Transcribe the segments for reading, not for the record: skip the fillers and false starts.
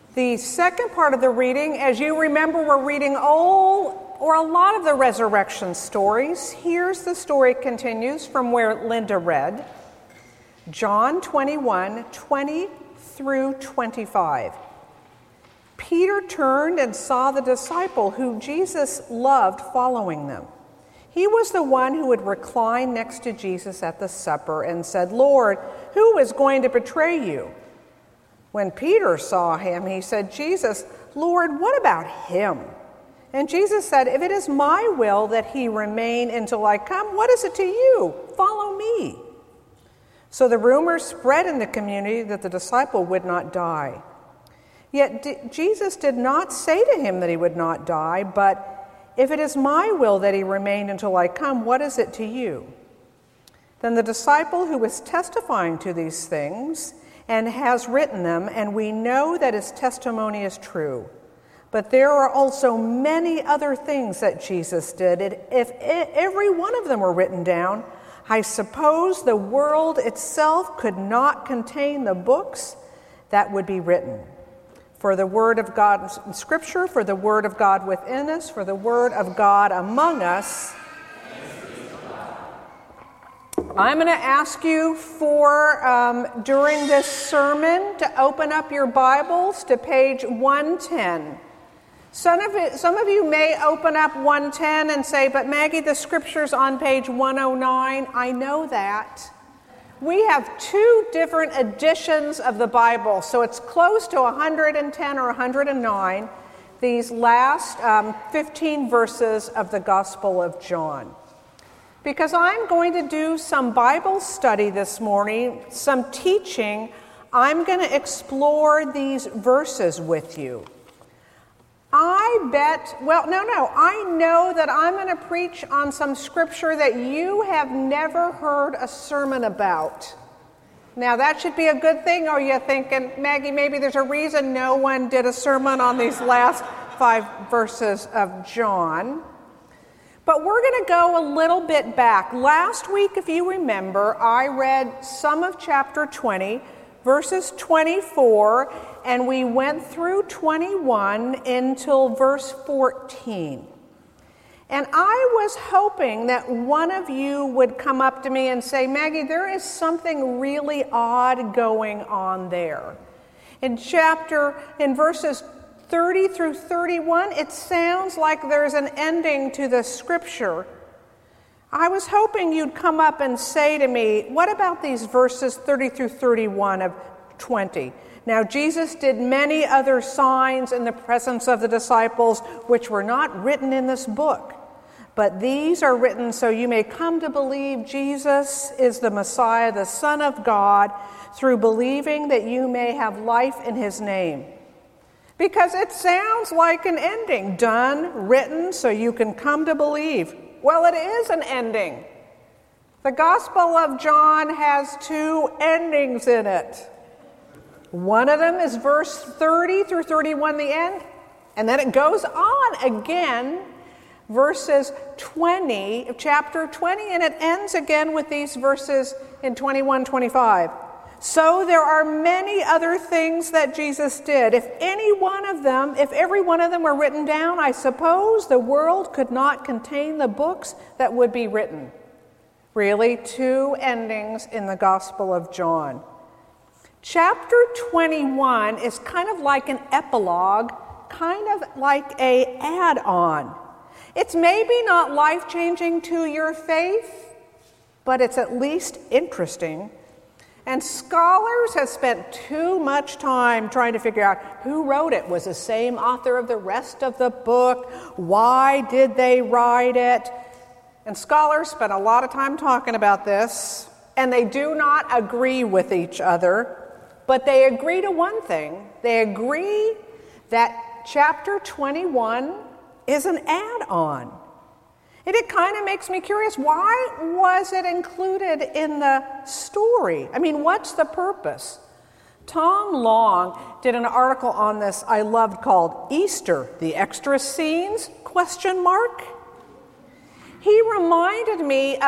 The second part of the reading, as you remember, we're reading a lot of the resurrection stories. Here's the story continues from where Linda read. John 21, 20 through 25. Peter turned and saw the disciple who Jesus loved following them. He was the one who would recline next to Jesus at the supper and said, "Lord, who is going to betray you?" When Peter saw him, he said, "Jesus, Lord, what about him?" And Jesus said, "If it is my will that he remain until I come, what is it to you? Follow me." So the rumor spread in the community that the disciple would not die. Yet Jesus did not say to him that he would not die, but, "If it is my will that he remain until I come, what is it to you?" Then the disciple who was testifying to these things and has written them, and we know that his testimony is true. But there are also many other things that Jesus did. If every one of them were written down, I suppose the world itself could not contain the books that would be written. For the word of God in Scripture, for the word of God within us, for the word of God among us. I'm going to ask you during this sermon to open up your Bibles to page 110. Some of you may open up 110 and say, "But Maggie, the Scripture's on page 109. I know that. We have two different editions of the Bible, so it's close to 110 or 109, these last 15 verses of the Gospel of John. Because I'm going to do some Bible study this morning, some teaching, I'm going to explore these verses with you. I know that I'm going to preach on some scripture that you have never heard a sermon about. Now, that should be a good thing, or you're thinking, Maggie, maybe there's a reason no one did a sermon on these last 5 verses of John. But we're going to go a little bit back. Last week, if you remember, I read some of chapter 20, verses 24, and we went through 21 until verse 14. And I was hoping that one of you would come up to me and say, "Maggie, there is something really odd going on there. In verses 30 through 31, it sounds like there's an ending to the scripture." I was hoping you'd come up and say to me, "What about these verses 30 through 31 of 20? Now, Jesus did many other signs in the presence of the disciples, which were not written in this book. But these are written so you may come to believe Jesus is the Messiah, the Son of God, through believing that you may have life in his name." Because it sounds like an ending, done, written, so you can come to believe. Well, it is an ending. The Gospel of John has 2 endings in it. One of them is verse 30 through 31, the end, and then it goes on again, verses 20, chapter 20, and it ends again with these verses in 21, 25. So there are many other things that Jesus did. If every one of them were written down, I suppose the world could not contain the books that would be written. Really, 2 endings in the Gospel of John. Chapter 21 is kind of like an epilogue, kind of like an add-on. It's maybe not life-changing to your faith, but it's at least interesting. And scholars have spent too much time trying to figure out who wrote it. Was the same author of the rest of the book? Why did they write it? And scholars spent a lot of time talking about this, and they do not agree with each other, but they agree to one thing. They agree that chapter 21 is an add-on. And it kind of makes me curious, why was it included in the story? I mean, what's the purpose? Tom Long did an article on this I loved called Easter, the Extra Scenes? He reminded me of a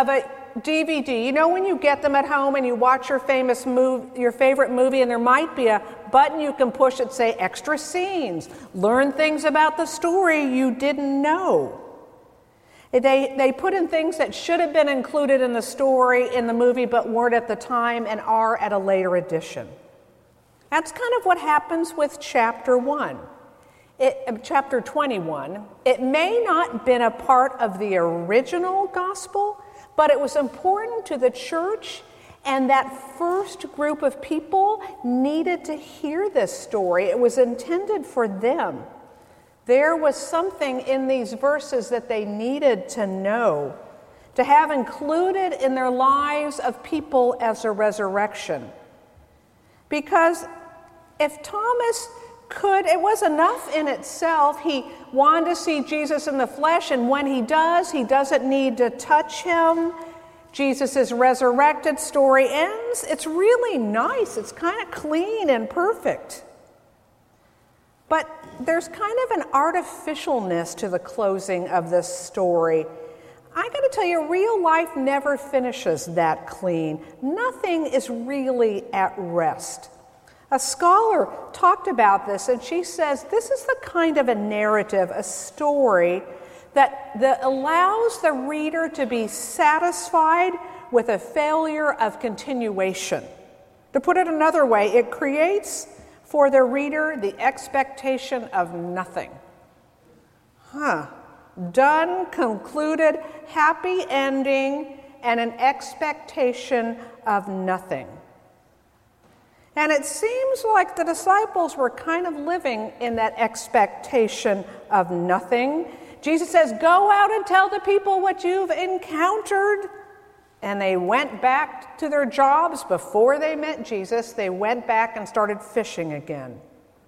DVD. You know when you get them at home and you watch your favorite movie, and there might be a button you can push that say extra scenes, learn things about the story you didn't know. They put in things that should have been included in the story in the movie but weren't at the time and are at a later edition. That's kind of what happens with chapter 1. Chapter 21. It may not have been a part of the original gospel, but it was important to the church, and that first group of people needed to hear this story. It was intended for them. There was something in these verses that they needed to know, to have included in their lives of people as a resurrection. Because if Thomas it was enough in itself. He wanted to see Jesus in the flesh, and when he does, he doesn't need to touch him. Jesus' resurrected story ends. It's really nice. It's kind of clean and perfect. But there's kind of an artificialness to the closing of this story. I got to tell you, real life never finishes that clean. Nothing is really at rest. A scholar talked about this, and she says this is the kind of a narrative, a story, that allows the reader to be satisfied with a failure of continuation. To put it another way, it creates for the reader the expectation of nothing. Done, concluded, happy ending, and an expectation of nothing. And it seems like the disciples were kind of living in that expectation of nothing. Jesus says, go out and tell the people what you've encountered. And they went back to their jobs before they met Jesus. They went back and started fishing again.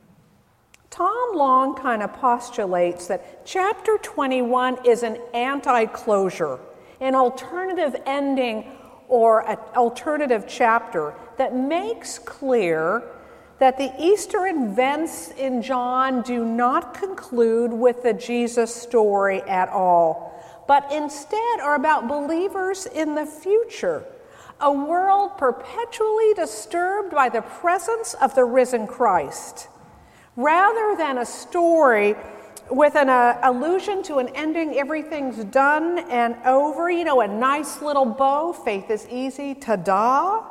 Tom Long kind of postulates that chapter 21 is an anti-closure, an alternative ending or an alternative chapter that makes clear that the Easter events in John do not conclude with the Jesus story at all, but instead are about believers in the future, a world perpetually disturbed by the presence of the risen Christ, rather than a story with an allusion to an ending, everything's done and over, a nice little bow, faith is easy, ta-da.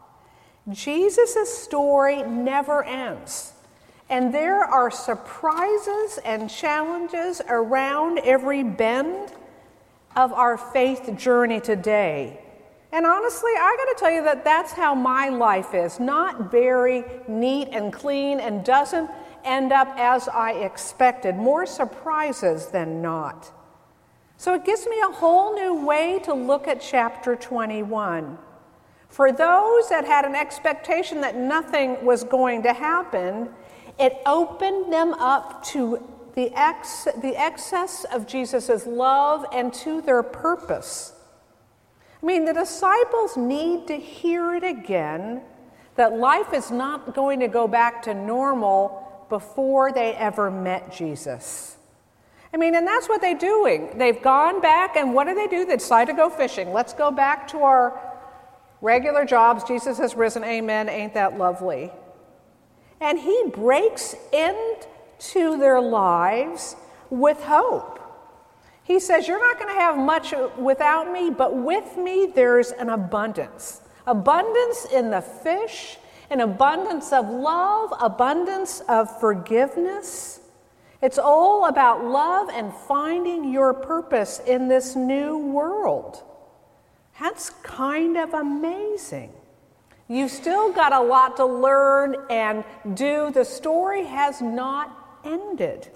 Jesus' story never ends, and there are surprises and challenges around every bend of our faith journey today. And honestly, I got to tell you that that's how my life is, not very neat and clean and doesn't end up as I expected, more surprises than not. So it gives me a whole new way to look at chapter 21. For those that had an expectation that nothing was going to happen, it opened them up to the excess of Jesus' love and to their purpose. I mean, the disciples need to hear it again, that life is not going to go back to normal before they ever met Jesus. I mean, and that's what they're doing. They've gone back, and what do? They decide to go fishing. Let's go back to our regular jobs. Jesus has risen. Amen. Ain't that lovely? And he breaks into their lives with hope. He says, you're not going to have much without me, but with me there's an abundance. Abundance in the fish, an abundance of love, abundance of forgiveness. It's all about love and finding your purpose in this new world. That's kind of amazing. You've still got a lot to learn and do. The story has not ended.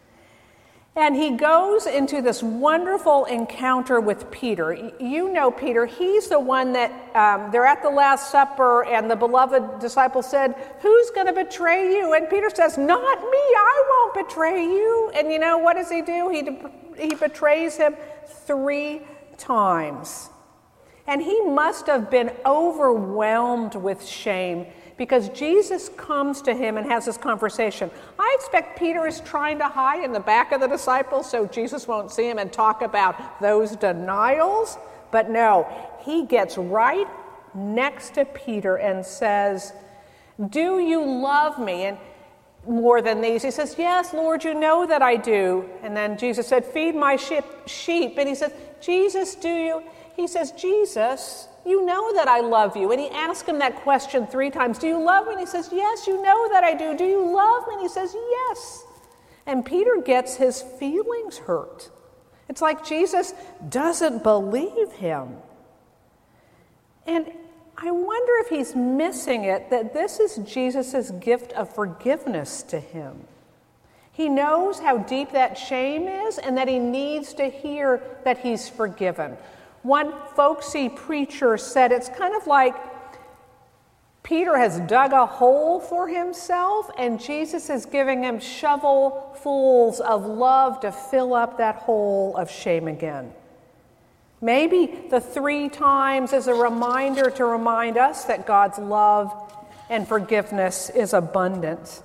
And he goes into this wonderful encounter with Peter. You know Peter. He's the one that they're at the Last Supper, and the beloved disciple said, who's going to betray you? And Peter says, not me. I won't betray you. And you know, what does he do? He betrays him 3 times. And he must have been overwhelmed with shame, because Jesus comes to him and has this conversation. I expect Peter is trying to hide in the back of the disciples so Jesus won't see him and talk about those denials. But no, he gets right next to Peter and says, do you love me? And more than these, he says, yes, Lord, you know that I do. And then Jesus said, feed my sheep. And he says, Jesus, do you? He says, Jesus, you know that I love you. And he asked him that question 3 times. Do you love me? And he says, yes, you know that I do. Do you love me? And he says, yes. And Peter gets his feelings hurt. It's like Jesus doesn't believe him. And I wonder if he's missing it, that this is Jesus' gift of forgiveness to him. He knows how deep that shame is and that he needs to hear that he's forgiven. One folksy preacher said it's kind of like Peter has dug a hole for himself and Jesus is giving him shovelfuls of love to fill up that hole of shame again. Maybe the 3 times is a reminder to remind us that God's love and forgiveness is abundant.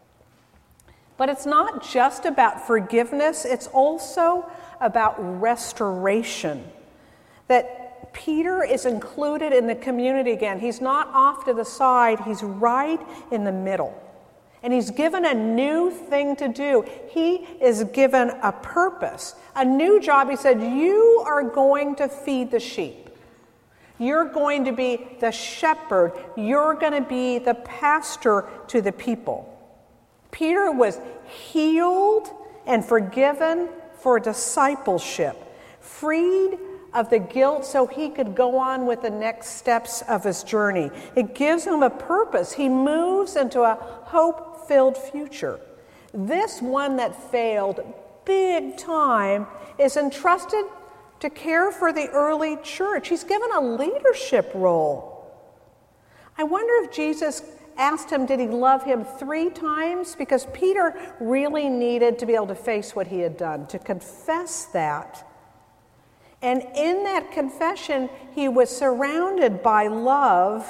But it's not just about forgiveness, it's also about restoration. That Peter is included in the community again. He's not off to the side, he's right in the middle. And he's given a new thing to do. He is given a purpose, a new job. He said, you are going to feed the sheep. You're going to be the shepherd. You're going to be the pastor to the people. Peter was healed and forgiven for discipleship, freed of the guilt so he could go on with the next steps of his journey. It gives him a purpose. He moves into a hope-filled future. This one that failed big time is entrusted to care for the early church. He's given a leadership role. I wonder if Jesus asked him, did he love him 3 times? Because Peter really needed to be able to face what he had done, to confess that. And in that confession, he was surrounded by love,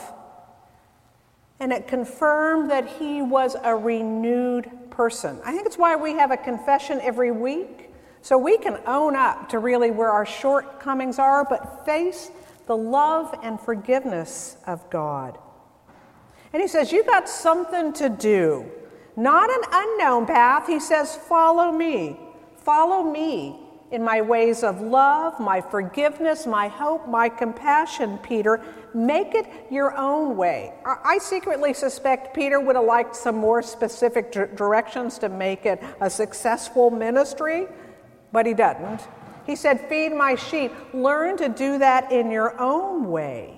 and it confirmed that he was a renewed person. I think it's why we have a confession every week, so we can own up to really where our shortcomings are, but face the love and forgiveness of God. And he says, you got something to do. Not an unknown path. He says, follow me. Follow me in my ways of love, my forgiveness, my hope, my compassion, Peter. Make it your own way. I secretly suspect Peter would have liked some more specific directions to make it a successful ministry, but he doesn't. He said, feed my sheep. Learn to do that in your own way.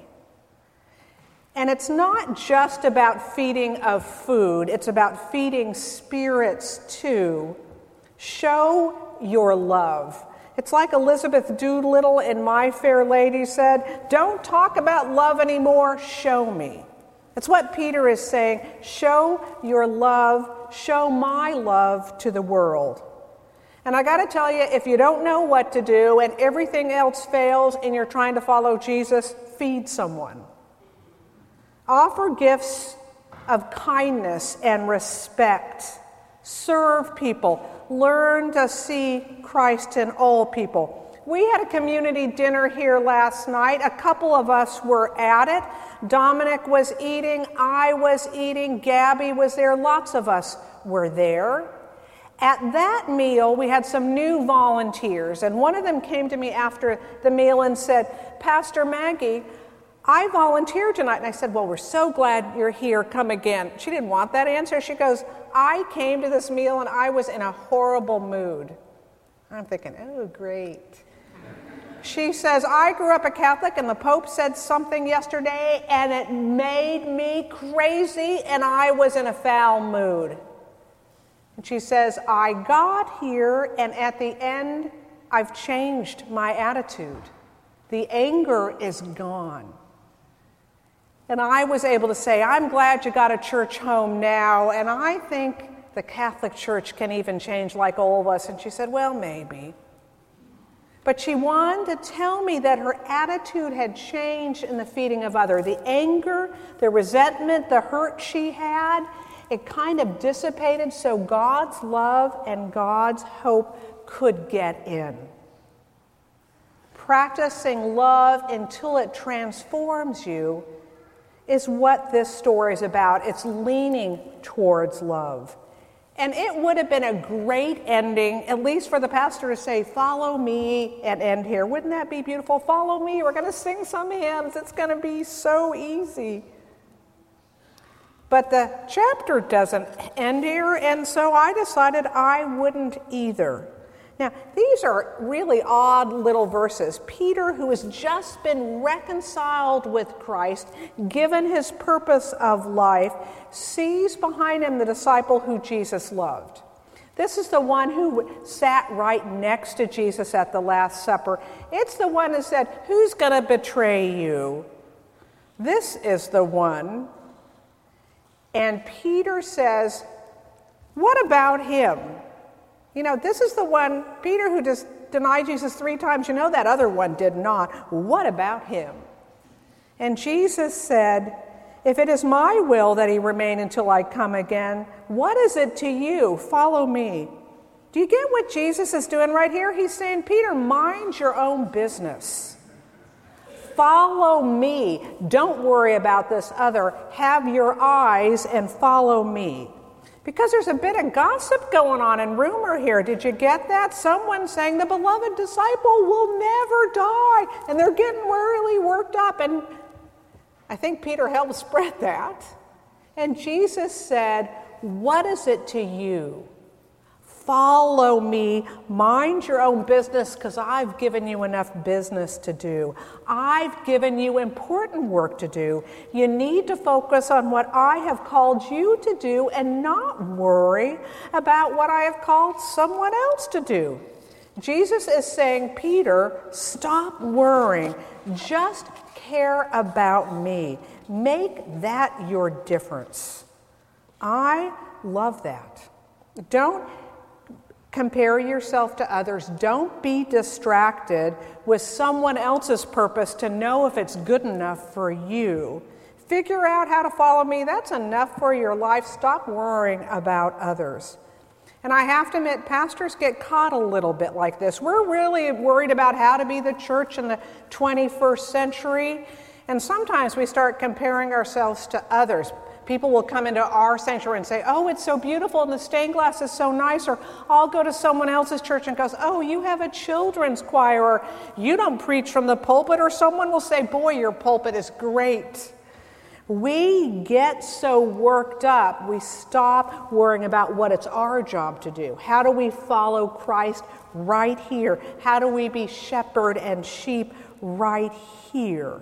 And it's not just about feeding of food, it's about feeding spirits too. Show your love. It's like Elizabeth Doolittle in My Fair Lady said, don't talk about love anymore, show me. That's what Peter is saying. Show your love, show my love to the world. And I got to tell you, if you don't know what to do and everything else fails and you're trying to follow Jesus, feed someone. Offer gifts of kindness and respect. Serve people. Learn to see Christ in all people. We had a community dinner here last night. A couple of us were at it. Dominic was eating. I was eating. Gabby was there. Lots of us were there. At that meal, we had some new volunteers, and one of them came to me after the meal and said, Pastor Maggie, I volunteered tonight. And I said, well, we're so glad you're here. Come again. She didn't want that answer. She goes, I came to this meal and I was in a horrible mood. I'm thinking, oh, great. She says, I grew up a Catholic and the Pope said something yesterday and it made me crazy and I was in a foul mood. And she says, I got here and at the end, I've changed my attitude. The anger is gone. And I was able to say, I'm glad you got a church home now, and I think the Catholic Church can even change like all of us. And she said, well, maybe. But she wanted to tell me that her attitude had changed in the feeding of others. The anger, the resentment, the hurt she had, it kind of dissipated so God's love and God's hope could get in. practicing love until it transforms you, is what this story is about. It's leaning towards love. And it would have been a great ending, at least for the pastor to say, follow me, and end here. Wouldn't that be beautiful? Follow me. We're going to sing some hymns. It's going to be so easy. But the chapter doesn't end here, and so I decided I wouldn't either. Now, these are really odd little verses. Peter, who has just been reconciled with Christ, given his purpose of life, sees behind him the disciple who Jesus loved. This is the one who sat right next to Jesus at the Last Supper. It's the one who said, "Who's going to betray you?" This is the one. And Peter says, "What about him?" You know, this is the one, Peter, who just denied Jesus 3 times. You know, that other one did not. What about him? And Jesus said, "If it is my will that he remain until I come again, what is it to you? Follow me." Do you get what Jesus is doing right here? He's saying, Peter, mind your own business. Follow me. Don't worry about this other. Have your eyes and follow me. Because there's a bit of gossip going on and rumor here. Did you get that? Someone saying the beloved disciple will never die. And they're getting really worked up. And I think Peter helped spread that. And Jesus said, what is it to you? Follow me, mind your own business, because I've given you enough business to do. I've given you important work to do. You need to focus on what I have called you to do and not worry about what I have called someone else to do. Jesus is saying, Peter, stop worrying. Just care about me. Make that your difference. I love that. Don't compare yourself to others. Don't be distracted with someone else's purpose to know if it's good enough for you. Figure out how to follow me. That's enough for your life. Stop worrying about others. And I have to admit, pastors get caught a little bit like this. We're really worried about how to be the church in the 21st century. And sometimes we start comparing ourselves to others. People will come into our sanctuary and say, oh, it's so beautiful and the stained glass is so nice. Or I'll go to someone else's church and goes, oh, you have a children's choir. Or you don't preach from the pulpit. Or someone will say, boy, your pulpit is great. We get so worked up, we stop worrying about what it's our job to do. How do we follow Christ right here? How do we be shepherd and sheep right here?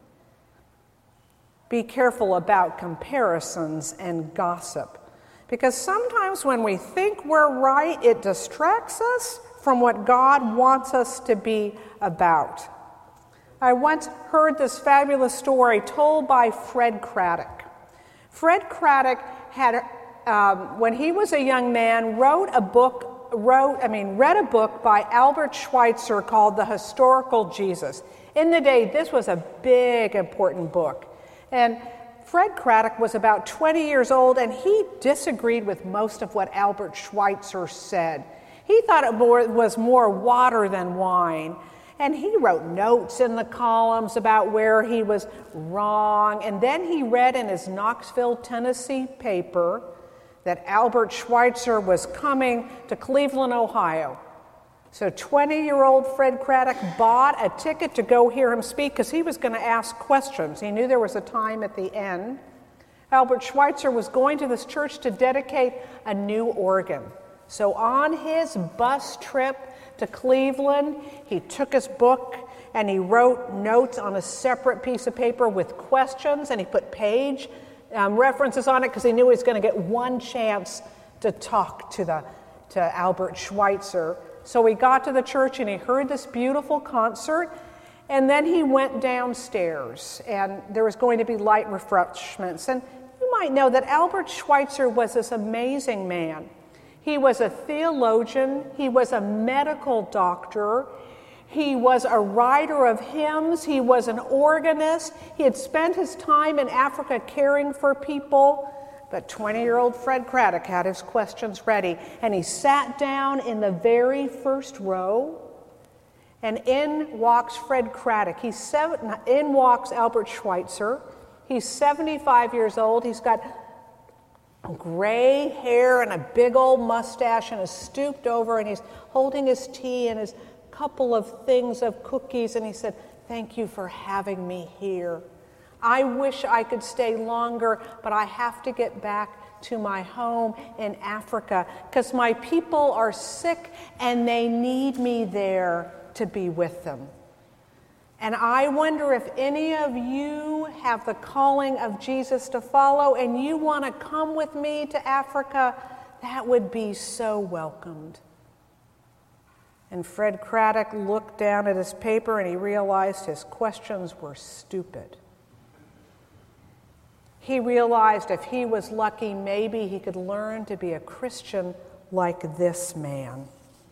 Be careful about comparisons and gossip, because sometimes when we think we're right, it distracts us from what God wants us to be about. I once heard this fabulous story told by Fred Craddock. Fred Craddock had, when he was a young man, read a book by Albert Schweitzer called The Historical Jesus. In the day, this was a big, important book. And Fred Craddock was about 20 years old, and he disagreed with most of what Albert Schweitzer said. He thought it was more water than wine. And he wrote notes in the columns about where he was wrong. And then he read in his Knoxville, Tennessee paper that Albert Schweitzer was coming to Cleveland, Ohio. So 20-year-old Fred Craddock bought a ticket to go hear him speak because he was going to ask questions. He knew there was a time at the end. Albert Schweitzer was going to this church to dedicate a new organ. So on his bus trip to Cleveland, he took his book and he wrote notes on a separate piece of paper with questions, and he put page references on it because he knew he was going to get one chance to talk to Albert Schweitzer. So he got to the church and he heard this beautiful concert, and then he went downstairs and there was going to be light refreshments. And you might know that Albert Schweitzer was this amazing man. He was a theologian, he was a medical doctor, he was a writer of hymns, he was an organist, he had spent his time in Africa caring for people. But 20-year-old Fred Craddock had his questions ready, and he sat down in the very first row, And in walks Fred Craddock. In walks Albert Schweitzer. He's 75 years old. He's got gray hair and a big old mustache and is stooped over, and he's holding his tea and his couple of things of cookies, and he said, "Thank you for having me here. I wish I could stay longer, but I have to get back to my home in Africa because my people are sick and they need me there to be with them." And I wonder if any of you have the calling of Jesus to follow and you want to come with me to Africa, that would be so welcomed. And Fred Craddock looked down at his paper and he realized his questions were stupid. He realized if he was lucky, maybe he could learn to be a Christian like this man.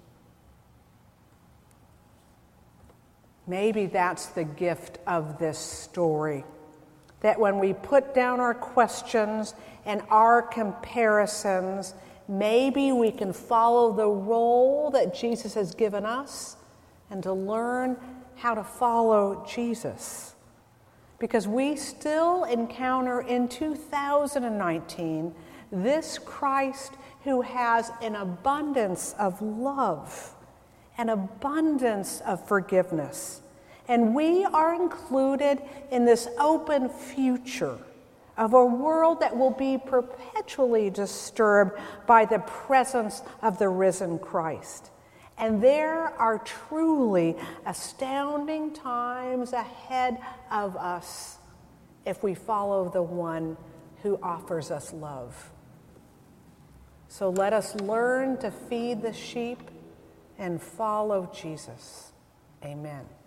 Maybe that's the gift of this story, that when we put down our questions and our comparisons, maybe we can follow the role that Jesus has given us and to learn how to follow Jesus. Because we still encounter in 2019 this Christ who has an abundance of love, an abundance of forgiveness. And we are included in this open future of a world that will be perpetually disturbed by the presence of the risen Christ. And there are truly astounding times ahead of us if we follow the one who offers us love. So let us learn to feed the sheep and follow Jesus. Amen.